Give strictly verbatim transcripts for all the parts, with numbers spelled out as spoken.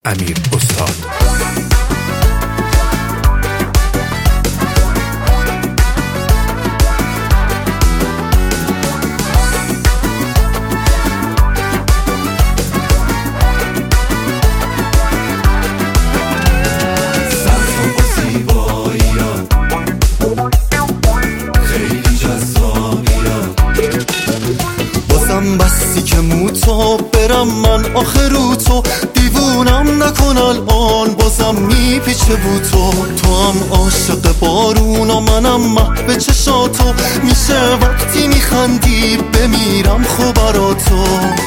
امیر استاد. بستی که موتا برم من آخر رو تو دیوونم نکن الان بازم میپیچه بو تو تو هم عاشق بارون و منم محو چشاتو میشه وقتی میخندی بمیرم خو برا تو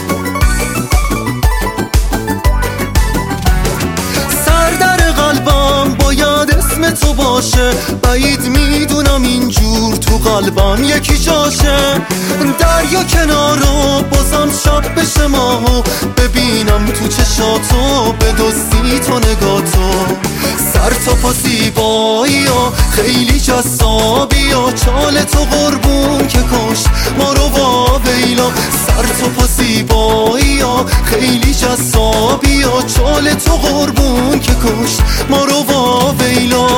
سردر قلبم باید اسم تو باشه بعید میدونم اینجور تو قلبم یکی جاشه دریا کنارو بازم شب بشه ماهو ببینم تو چشاتو بدزدی تو نگاتو سر تا پا زیبایی ها خیلی جذابی ها چال تو قربون که کشت ما رو وا ویلا سر تا پا زیبایی ها خیلی جذابی ها چال تو قربون که کشت ما رو وا ویلا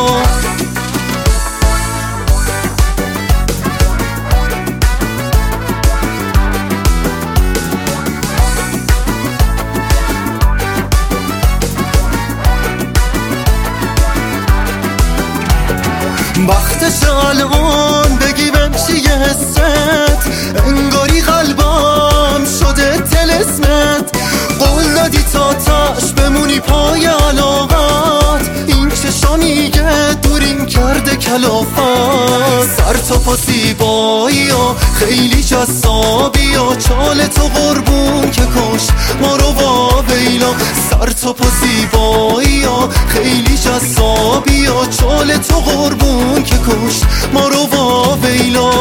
وقتش الان بگی بمشی یه حست انگاری قلبم شده تلسمت قول دادی تا تاش بمونی پای علاقات این چشا میگه دوریم کرده کلافت سر تا پا زیبایی ها خیلی جذابی ها چال تو قربون که کشت ما رو وا ویلا سر تا پا زیبایی ها خیلی جذابی ها چال تو قربون که کشت ما رو وا ویلا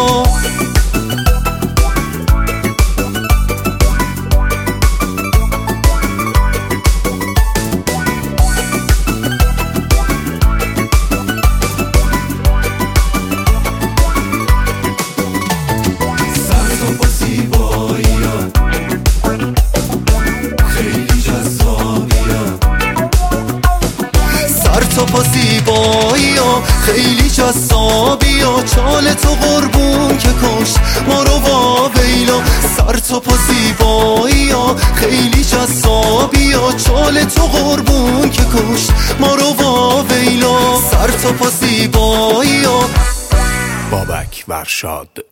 تو پا زیبایی ها خیلی جذابی ها چال تو قربون که کشت ما رو وا ویلا سر تو پا زیبایی ها خیلی جذابی ها چال تو قربون که کشت ما رو وا ویلا سر تو پا زیبایی ها بابک ورشاد.